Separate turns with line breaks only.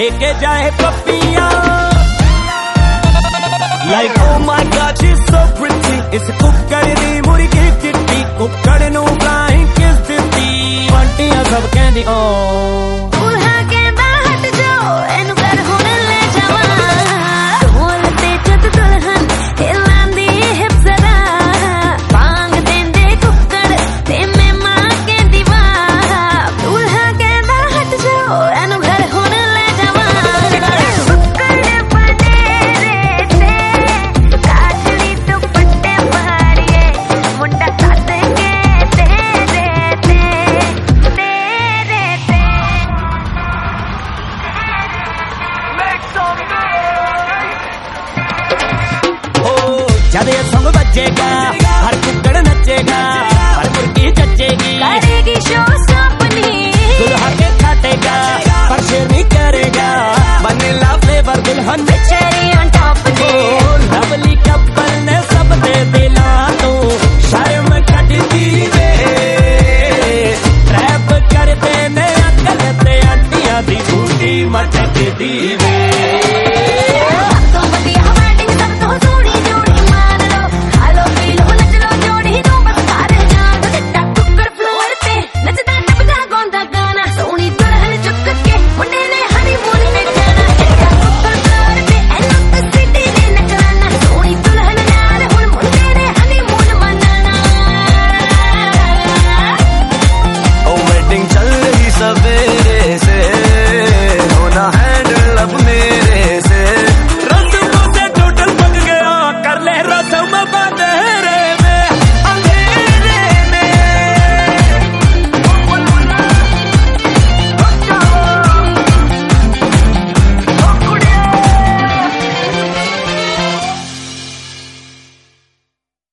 लेके जाए पपिया like oh my god she's so pretty इस कुक्कड़ दी मुर्गी चिट्टी कुक्कड़ नू flying kiss दित्ती आंटियां सब कहंदी ओ
दूल्हा कहंदा हट जाओ एनू घर हुण ले जावां ढोल ते जद दुल्हन हिलांदी हिप जरा बांग देंदे कुक्कड़ ते मैं मां कहंदी वाह दूल्हा कहंदा हट जाओ एनू घर हुण ले जावां कुक्कड़ बनेरे ते काटली दुपट्टे मारिए मुंडा काट के तेरे ते
जब ये सॉन्ग बजेगा हर कुक्कड़ नचेगा हर मुर्गी चचेगी
करेगी शो अपनी
दुल्हा के काटेगा पर शेरनी करेगा वनीला फ्लेवर दुल्हन
चेरी ऑन टॉप
ओ लवली कपल ने सब दे दिला तू शर्म कटदी वे रैप करते ने अकल ते आंटियां दी बूटी मचकदी वे